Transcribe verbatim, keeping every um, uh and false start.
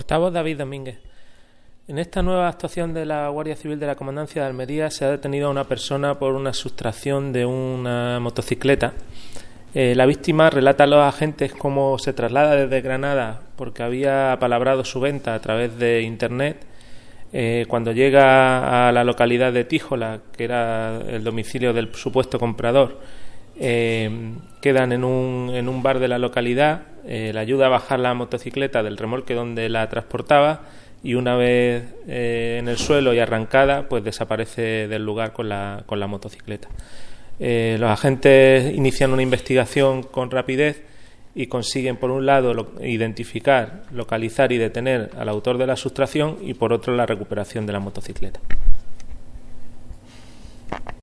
Portavoz David Domínguez. En esta nueva actuación de la Guardia Civil de la Comandancia de Almería se ha detenido a una persona por una sustracción de una motocicleta. Eh, la víctima relata a los agentes cómo se traslada desde Granada porque había apalabrado su venta a través de Internet. Eh, cuando llega a la localidad de Tíjola, que era el domicilio del supuesto comprador, eh, quedan en un, en un bar de la localidad, eh, le ayuda a bajar la motocicleta del remolque donde la transportaba y una vez eh, en el suelo y arrancada, pues desaparece del lugar con la, con la motocicleta. Eh, los agentes inician una investigación con rapidez y consiguen, por un lado, lo, identificar, localizar y detener al autor de la sustracción y, por otro, la recuperación de la motocicleta.